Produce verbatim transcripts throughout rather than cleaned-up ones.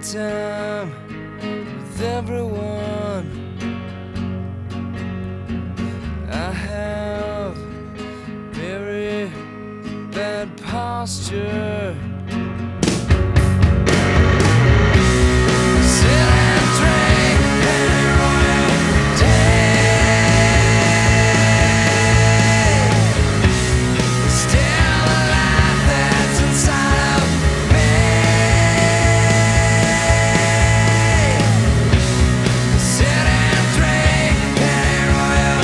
good time with everyone. I have very bad posture. Sit and drink Penny Royal tea. Still a life that's inside of me. Sit and drink Penny Royal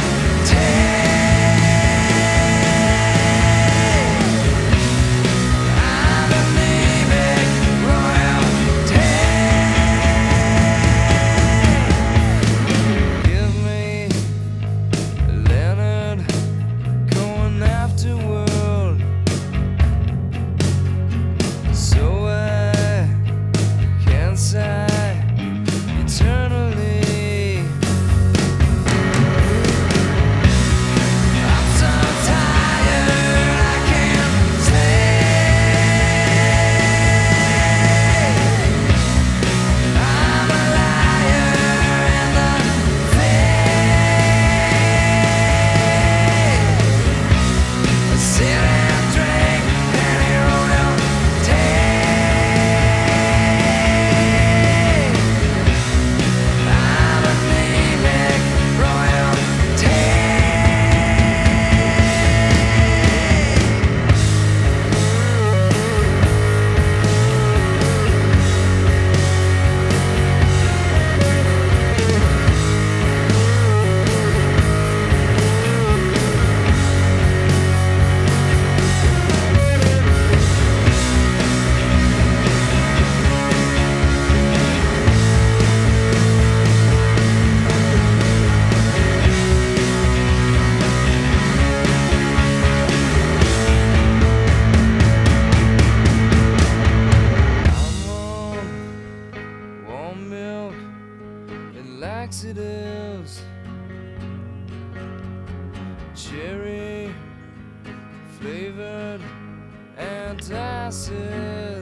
tea. I'm anemic royalty. Give me Leonard Cohen afterward, so I can sigh eternally. I'm so tired I can't sleep. I'm a liar in the thief. Sit and drink Penny Royal tea. I'm anemic royalty. I'm on warm milk and laxatives, cherry flavored antacids.